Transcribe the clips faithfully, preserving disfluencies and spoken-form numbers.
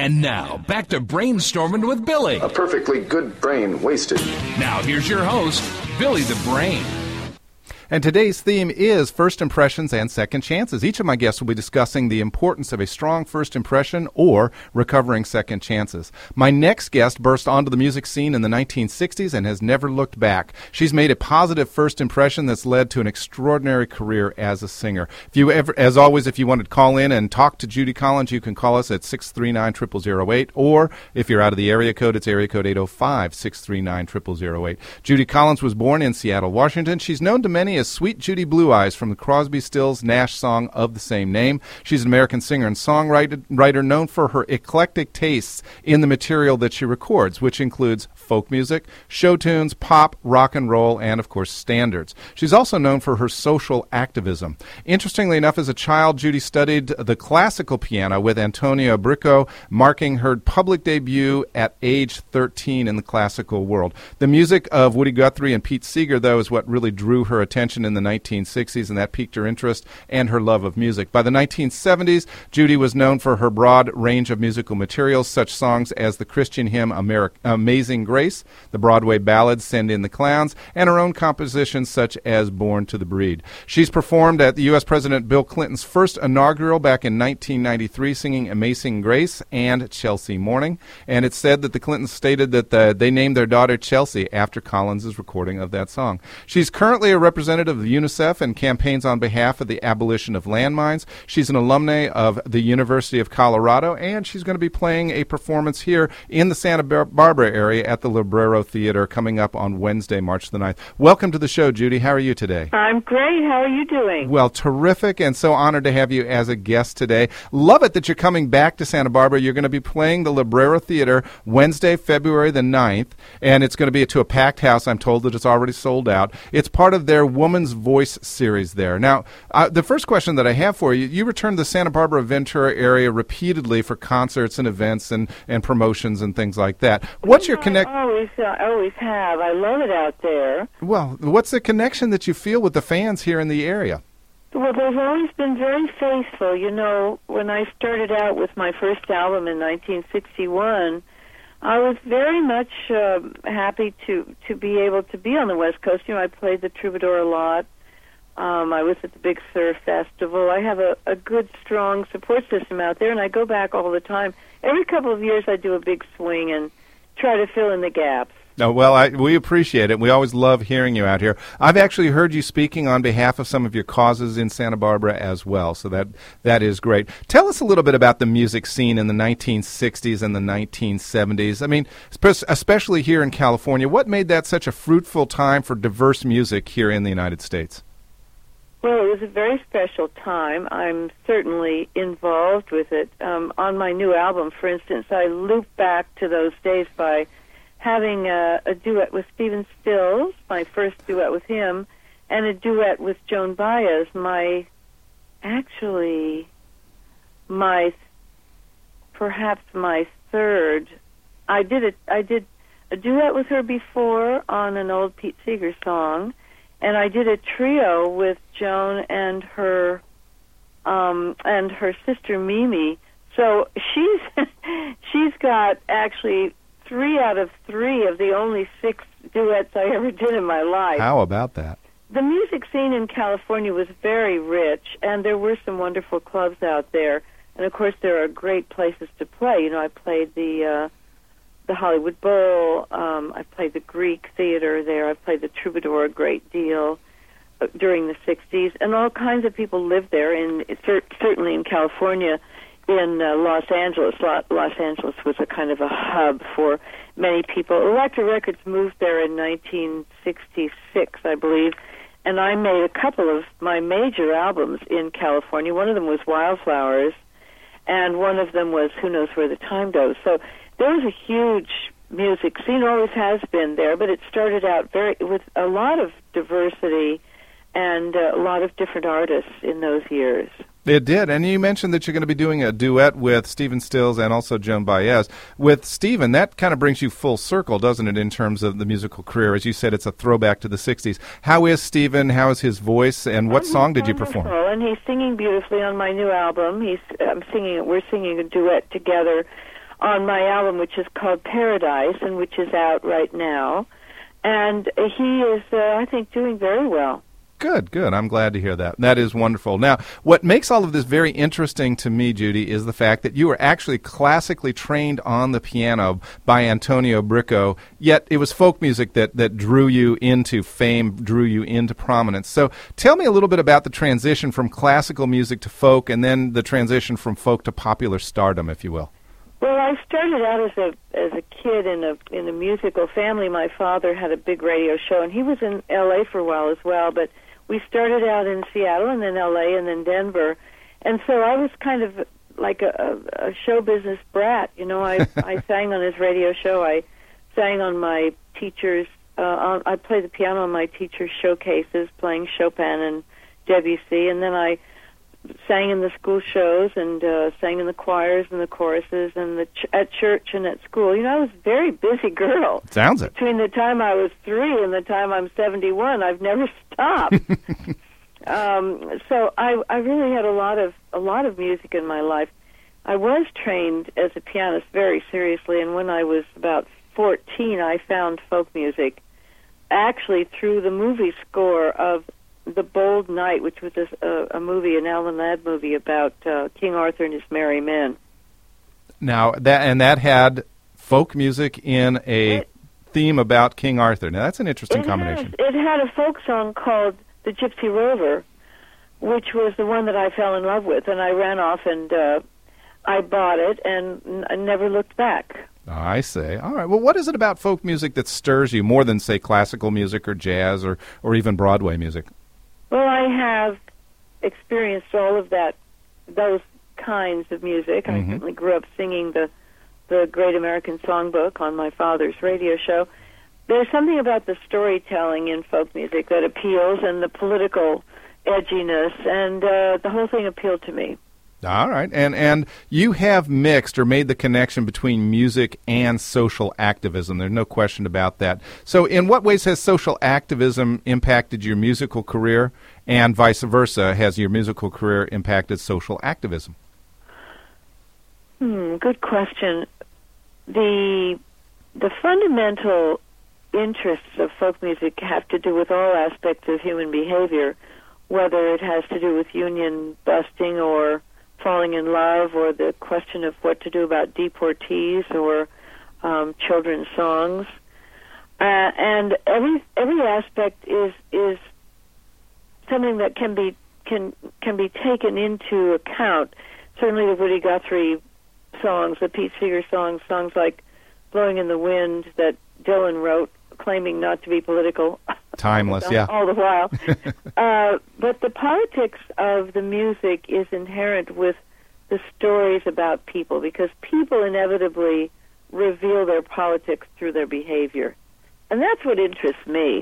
And now, back to Brainstorming with Billy. A perfectly good brain wasted. Now, here's your host, Billy the Brain. And today's theme is first impressions and second chances. Each of my guests will be discussing the importance of a strong first impression or recovering second chances. My next guest burst onto the music scene in the nineteen sixties and has never looked back. She's made a positive first impression that's led to an extraordinary career as a singer. If you ever, as always, if you want to call in and talk to Judy Collins, you can call us at six three nine, zero zero zero eight, or if you're out of the area code, it's area code eight oh five, six three nine, zero zero zero eight. Judy Collins was born in Seattle, Washington. She's known to many as Sweet Judy Blue Eyes from the Crosby, Stills, Nash song of the same name. She's an American singer and songwriter writer known for her eclectic tastes in the material that she records, which includes folk music, show tunes, pop, rock and roll, and, of course, standards. She's also known for her social activism. Interestingly enough, as a child, Judy studied the classical piano with Antonio Bricco, marking her public debut at age thirteen in the classical world. The music of Woody Guthrie and Pete Seeger, though, is what really drew her attention in the nineteen sixties, and that piqued her interest and her love of music. By the nineteen seventies, Judy was known for her broad range of musical materials, such songs as the Christian hymn Ameri- Amazing Grace, the Broadway ballad Send in the Clowns, and her own compositions such as Born to the Breed. She's performed at the U S President Bill Clinton's first inaugural back in nineteen ninety-three, singing Amazing Grace and Chelsea Morning, and it's said that the Clintons stated that the, they named their daughter Chelsea after Collins' recording of that song. She's currently a representative of the UNICEF and campaigns on behalf of the abolition of landmines. She's an alumna of the University of Colorado, and she's going to be playing a performance here in the Santa Bar- Barbara area at the Librero Theater coming up on Wednesday, March the ninth. Welcome to the show, Judy. How are you today? I'm great. How are you doing? Well, terrific, and so honored to have you as a guest today. Love it that you're coming back to Santa Barbara. You're going to be playing the Librero Theater Wednesday, February the ninth, and it's going to be to a packed house. I'm told that it's already sold out. It's part of their Woman's Voice series there. Now, uh, the first question that I have for you, you return to the Santa Barbara Ventura area repeatedly for concerts and events and, and promotions and things like that. What's your connect? I always, uh, I always have. I love it out there. Well, what's the connection that you feel with the fans here in the area? Well, they've always been very faithful. You know, when I started out with my first album in nineteen sixty-one, I was very much uh, happy to, to be able to be on the West Coast. You know, I played the Troubadour a lot. Um, I was at the Big Sur Festival. I have a, a good, strong support system out there, and I go back all the time. Every couple of years I do a big swing and try to fill in the gaps. Oh, well, I, we appreciate it. We always love hearing you out here. I've actually heard you speaking on behalf of some of your causes in Santa Barbara as well, so that that is great. Tell us a little bit about the music scene in the nineteen sixties and the nineteen seventies. I mean, especially here in California. What made that such a fruitful time for diverse music here in the United States? Well, it was a very special time. I'm certainly involved with it. Um, on my new album, for instance, I loop back to those days by having a, a duet with Stephen Stills, my first duet with him, and a duet with Joan Baez, my, actually, my, perhaps my third. I did a, I did a duet with her before on an old Pete Seeger song, and I did a trio with Joan and her, um, and her sister Mimi. So she's, she's got actually three out of three of the only six duets I ever did in my life. How about that? The music scene in California was very rich, and there were some wonderful clubs out there. And, of course, there are great places to play. You know, I played the uh, the Hollywood Bowl. Um, I played the Greek Theater there. I played the Troubadour a great deal uh, during the sixties. And all kinds of people lived there, in, cer- certainly in California. In uh, Los Angeles, Los Angeles was a kind of a hub for many people. Elektra Records moved there in nineteen sixty-six, I believe, and I made a couple of my major albums in California. One of them was Wildflowers, and one of them was Who Knows Where the Time Goes. So there was a huge music scene, always has been there, but it started out very with a lot of diversity and uh, a lot of different artists in those years. It did, and you mentioned that you're going to be doing a duet with Stephen Stills and also Joan Baez. With Stephen, that kind of brings you full circle, doesn't it, in terms of the musical career? As you said, it's a throwback to the sixties. How is Stephen? How is his voice? And what and song did you perform? And he's singing beautifully on my new album. He's I'm singing. We're singing a duet together on my album, which is called Paradise, and which is out right now. And he is, uh, I think, doing very well. Good, good. I'm glad to hear that. That is wonderful. Now, what makes all of this very interesting to me, Judy, is the fact that you were actually classically trained on the piano by Antonio Bricco, yet it was folk music that, that drew you into fame, drew you into prominence. So tell me a little bit about the transition from classical music to folk, and then the transition from folk to popular stardom, if you will. Well, I started out as a as a kid in a in a musical family. My father had a big radio show, and he was in L A for a while as well, but we started out in Seattle and then L A and then Denver. And so I was kind of like a, a, a show business brat. You know, I, I sang on his radio show. I sang on my teacher's, uh, on, I played the piano on my teacher's showcases, playing Chopin and Debussy. And then I sang in the school shows and uh, sang in the choirs and the choruses and the ch- at church and at school. You know, I was a very busy girl. Sounds it. Between the time I was three and the time I'm seventy-one, I've never stopped. um, so I, I really had a lot of a lot of music in my life. I was trained as a pianist very seriously, and when I was about fourteen, I found folk music, actually through the movie score of The Bold Knight, which was a, a, a movie, an Alan Ladd movie about uh, King Arthur and his merry men. Now that and that had folk music in a it, theme about King Arthur. Now that's an interesting it combination. Has, it had a folk song called "The Gypsy Rover," which was the one that I fell in love with, and I ran off and uh, I bought it and n- never looked back. I see. All right. Well, what is it about folk music that stirs you more than, say, classical music or jazz or, or even Broadway music? Well, I have experienced all of that, those kinds of music. Mm-hmm. I certainly grew up singing the the Great American Songbook on my father's radio show. There's something about the storytelling in folk music that appeals, and the political edginess, and uh, the whole thing appealed to me. All right. And and you have mixed or made the connection between music and social activism. There's no question about that. So in what ways has social activism impacted your musical career, and vice versa, has your musical career impacted social activism? Hmm, good question. The the fundamental interests of folk music have to do with all aspects of human behavior, whether it has to do with union busting or falling in love, or the question of what to do about deportees, or um, children's songs, uh, and every every aspect is is something that can be can can be taken into account. Certainly, the Woody Guthrie songs, the Pete Seeger songs, songs like "Blowing in the Wind" that Dylan wrote, claiming not to be political. Timeless, yeah. All the while. uh, but the politics of the music is inherent with the stories about people, because people inevitably reveal their politics through their behavior. And that's what interests me.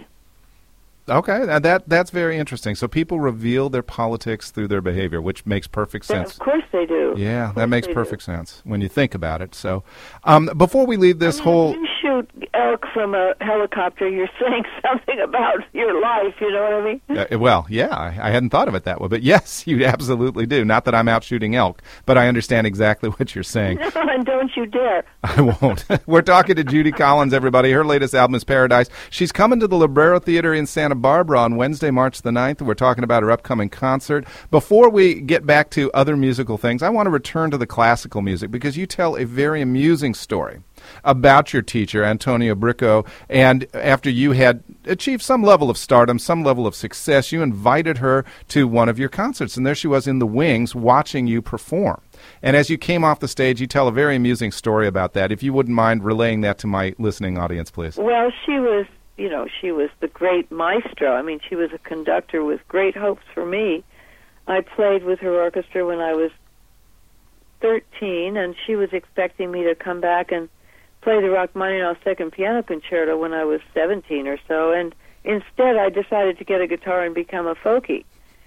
Okay, that that's very interesting. So people reveal their politics through their behavior, which makes perfect sense. Of course they do. Yeah, that makes perfect do. sense when you think about it. So um, before we leave this I mean, whole... If you shoot elk from a helicopter, you're saying something about your life, you know what I mean? Uh, well, yeah, I, I hadn't thought of it that way. But yes, you absolutely do. Not that I'm out shooting elk, but I understand exactly what you're saying. No, and don't you dare. I won't. We're talking to Judy Collins, everybody. Her latest album is Paradise. She's coming to the Librero Theater in Santa Barbara on Wednesday, March the ninth. We're talking about her upcoming concert. Before we get back to other musical things, I want to return to the classical music, because you tell a very amusing story about your teacher, Antonio Bricco, and after you had achieved some level of stardom, some level of success, you invited her to one of your concerts, and there she was in the wings watching you perform. And as you came off the stage, you tell a very amusing story about that. If you wouldn't mind relaying that to my listening audience, please. Well, she was, you know, she was the great maestro. I mean, she was a conductor with great hopes for me. I played with her orchestra when I was thirteen, and she was expecting me to come back and play the Rachmaninoff Second Piano Concerto when I was seventeen or so, and instead I decided to get a guitar and become a folkie.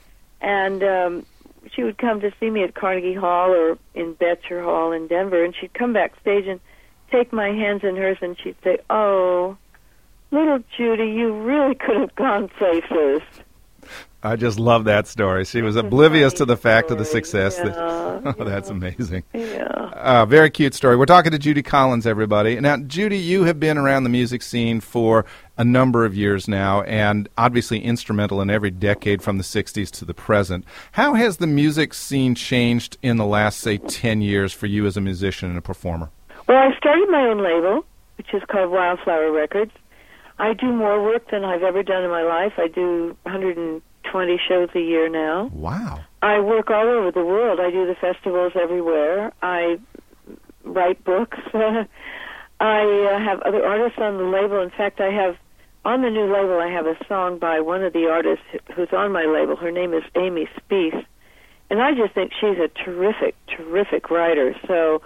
And um, she would come to see me at Carnegie Hall or in Betcher Hall in Denver, and she'd come backstage and take my hands in hers, and she'd say, "Oh, little Judy, you really could have gone places." I just love that story. She was oblivious to the fact of the success. Yeah, That, oh, yeah. that's amazing. Yeah. Uh, very cute story. We're talking to Judy Collins, everybody. Now, Judy, you have been around the music scene for a number of years now, and obviously instrumental in every decade from the sixties to the present. How has the music scene changed in the last, say, ten years for you as a musician and a performer? Well, I started my own label, which is called Wildflower Records. I do more work than I've ever done in my life. I do one hundred twenty shows a year now. Wow. I work all over the world. I do the festivals everywhere. I write books. I uh, have other artists on the label. In fact, I have, on the new label, I have a song by one of the artists who's on my label. Her name is Amy Speece. And I just think she's a terrific, terrific writer. So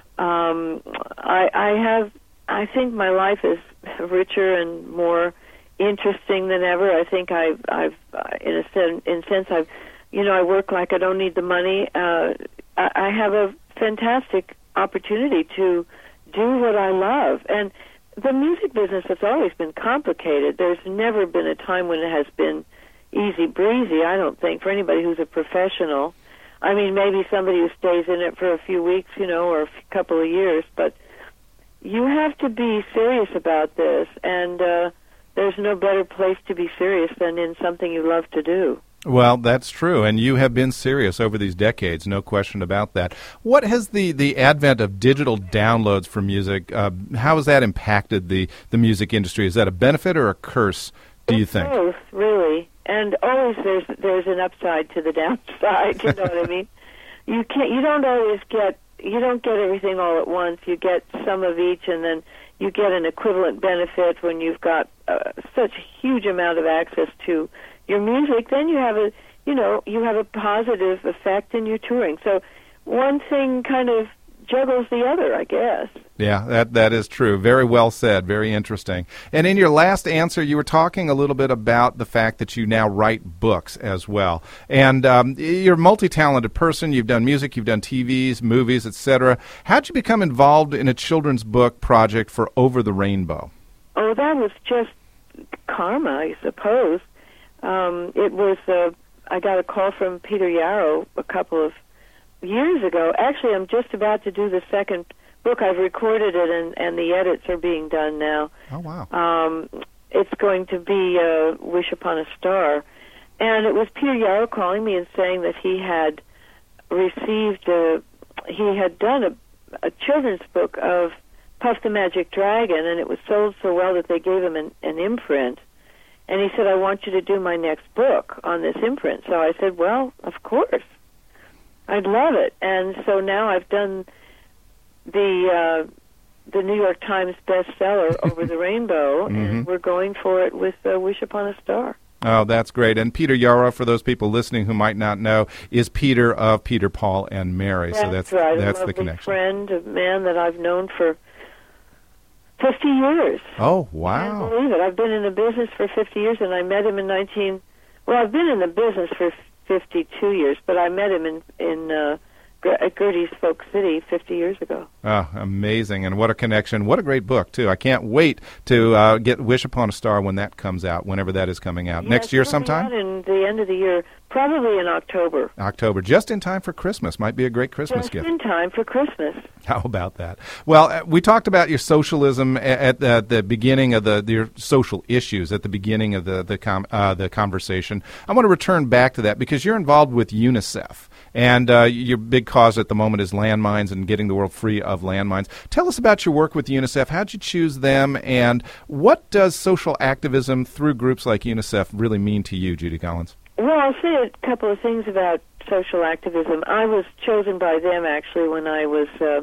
um, I, I have, I think my life is richer and more interesting than ever. I think I've, I've, in a sense, in sense, I've, you know, I work like I don't need the money. Uh, I, I have a fantastic opportunity to do what I love, and the music business has always been complicated. There's never been a time when it has been easy breezy. I don't think for anybody who's a professional. I mean, maybe somebody who stays in it for a few weeks, you know, or a couple of years, but you have to be serious about this, and uh, there's no better place to be serious than in something you love to do. Well, that's true, and you have been serious over these decades, no question about that. What has the, the advent of digital downloads for music, uh, how has that impacted the, the music industry? Is that a benefit or a curse, do you think? Both, really. And always there's there's an upside to the downside, you know what I mean? You can't you don't always get you don't get everything all at once. You get some of each, and then you get an equivalent benefit when you've got uh, such a huge amount of access to your music. Then you have a, you know, you have a positive effect in your touring. So one thing kind of juggles the other, I guess. Yeah, that that is true. Very well said. Very interesting. And in your last answer, you were talking a little bit about the fact that you now write books as well. And um, you're a multi-talented person. You've done music, you've done T Vs, movies, et cetera. How'd you become involved in a children's book project for Over the Rainbow? Oh, that was just karma, I suppose. Um, it was, uh, I got a call from Peter Yarrow a couple of years ago. Actually, I'm just about to do the second book. I've recorded it, and, and the edits are being done now. Oh, wow. Um, it's going to be uh, Wish Upon a Star. And it was Peter Yarrow calling me and saying that he had received, a, he had done a, a children's book of Puff the Magic Dragon, and it was sold so well that they gave him an, an imprint. And he said, I want you to do my next book on this imprint. So I said, well, of course. I'd love it. And so now I've done the uh, the New York Times bestseller, Over the Rainbow, mm-hmm. and we're going for it with uh, Wish Upon a Star. Oh, that's great. And Peter Yarrow, for those people listening who might not know, is Peter of Peter, Paul, and Mary. That's so that's right. that's a the connection. Friend, a man that I've known for fifty years. Oh, I wow. can't believe it. I've been in the business for fifty years, and I met him in nineteen. Well, I've been in the business for fifty-two years, but I met him in in uh, at Gertie's Folk City fifty years ago. Oh, amazing. And what a connection. What a great book, too. I can't wait to uh, get Wish Upon a Star when that comes out, whenever that is coming out. Yes, Next year it'll be sometime? out in the end of the year, probably in October. October. Just in time for Christmas. Might be a great Christmas Just gift. in time for Christmas. How about that? Well, uh, we talked about your socialism at, at the, the beginning of the your social issues at the beginning of the the, com, uh, the conversation. I want to return back to that because you're involved with UNICEF, and uh, your big cause at the moment is landmines and getting the world free of landmines. Tell us about your work with UNICEF. How'd you choose them, and what does social activism through groups like UNICEF really mean to you, Judy Collins? Well, I'll say a couple of things about social activism. I was chosen by them, actually, when I was... Uh,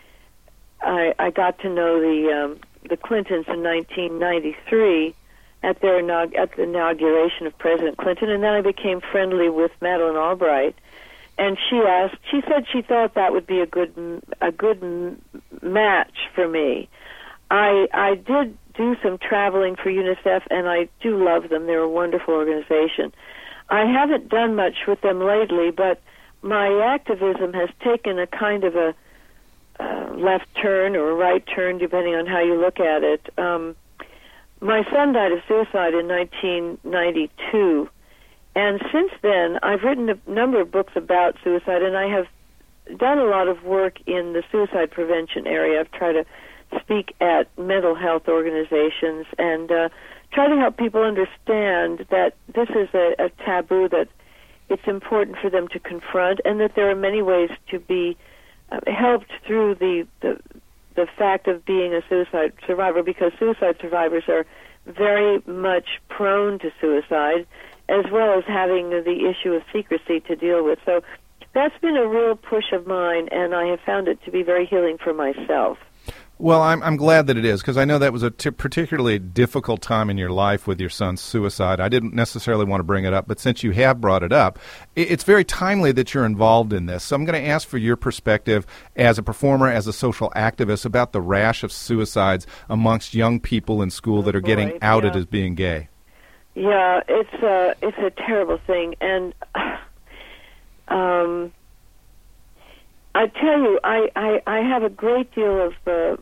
I, I got to know the um, the Clintons in nineteen ninety-three at their inaug- at the inauguration of President Clinton, and then I became friendly with Madeleine Albright. And she asked, she said she thought that would be a good a good match for me. I I did do some traveling for UNICEF, and I do love them. They're a wonderful organization. I haven't done much with them lately, but my activism has taken a kind of a Uh, left turn or a right turn, depending on how you look at it. Um, my son died of suicide in nineteen ninety-two, And since then, I've written a number of books about suicide, and I have done a lot of work in the suicide prevention area. I've tried to speak at mental health organizations and uh, try to help people understand that this is a, a taboo, that it's important for them to confront, and that there are many ways to be uh, helped through the, the the fact of being a suicide survivor, because suicide survivors are very much prone to suicide, as well as having the issue of secrecy to deal with. So that's been a real push of mine, and I have found it to be very healing for myself. Well, I'm I'm glad that it is, because I know that was a t- particularly difficult time in your life with your son's suicide. I didn't necessarily want to bring it up, but since you have brought it up, it's very timely that you're involved in this. So I'm going to ask for your perspective as a performer, as a social activist, about the rash of suicides amongst young people in school that are getting Right, outed yeah. as being gay. Yeah, it's a, it's a terrible thing, and um, I tell you, I, I, I have a great deal of uh,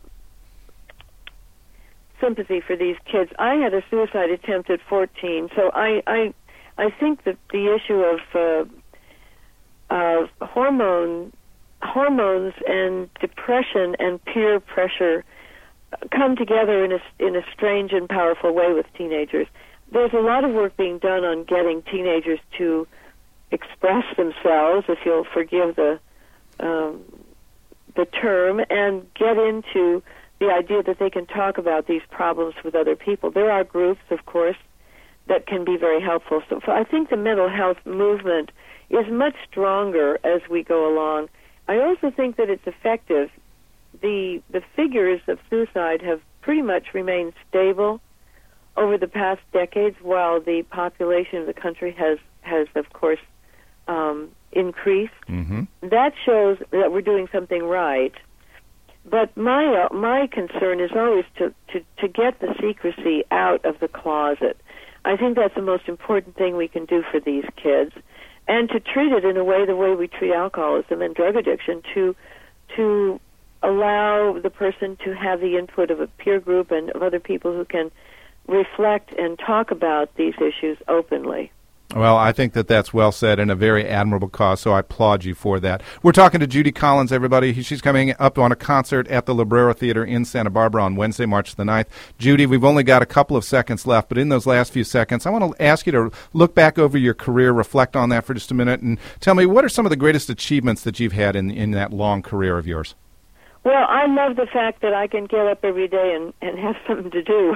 sympathy for these kids. I had a suicide attempt at fourteen, so I I, I think that the issue of uh, of hormone hormones and depression and peer pressure come together in a in a strange and powerful way with teenagers. There's a lot of work being done on getting teenagers to express themselves, if you'll forgive the um, the term, and get into the idea that they can talk about these problems with other people. There are groups, of course, that can be very helpful. So I think the mental health movement is much stronger as we go along. I also think that it's effective. The the figures of suicide have pretty much remained stable over the past decades, while the population of the country has, has of course, um, increased. Mm-hmm. That shows that we're doing something right. But my uh, my concern is always to, to, to get the secrecy out of the closet. I think that's the most important thing we can do for these kids, and to treat it in a way, the way we treat alcoholism and drug addiction, to to allow the person to have the input of a peer group and of other people who can reflect and talk about these issues openly. Well, I think that that's well said and a very admirable cause, so I applaud you for that. We're talking to Judy Collins, everybody. She's coming up on a concert at the Librero Theater in Santa Barbara on Wednesday, March the ninth. Judy, we've only got a couple of seconds left, but in those last few seconds, I want to ask you to look back over your career, reflect on that for just a minute, and tell me, what are some of the greatest achievements that you've had in, in that long career of yours? Well, I love the fact that I can get up every day and, and have something to do.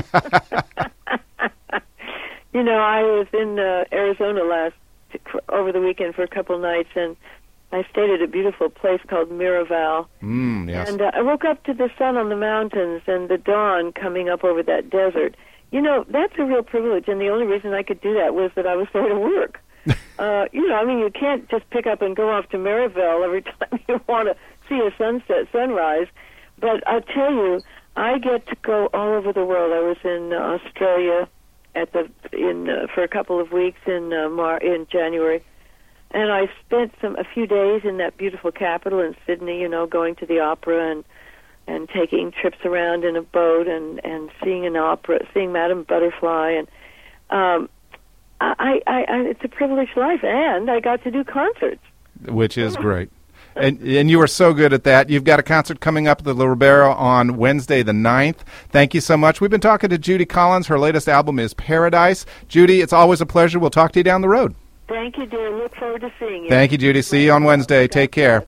You know, I was in uh, Arizona last over the weekend for a couple nights, and I stayed at a beautiful place called Miraval. Mm, yes. And uh, I woke up to the sun on the mountains and the dawn coming up over that desert. You know, that's a real privilege, and the only reason I could do that was that I was there to work. uh, you know, I mean, you can't just pick up and go off to Miraval every time you want to see a sunset, sunrise. But I'll tell you, I get to go all over the world. I was in uh, Australia at the in uh, for a couple of weeks in uh, Mar- in January, and I spent some a few days in that beautiful capital in Sydney. You know, going to the opera and and taking trips around in a boat and and seeing an opera, seeing Madame Butterfly, and um, I, I, I it's a privileged life, and I got to do concerts, which is great. And and you are so good at that. You've got a concert coming up at the Librero on Wednesday the ninth. Thank you so much. We've been talking to Judy Collins. Her latest album is Paradise. Judy, it's always a pleasure. We'll talk to you down the road. Thank you, dear. Look forward to seeing you. Thank you, Judy. See you on Wednesday. Take care.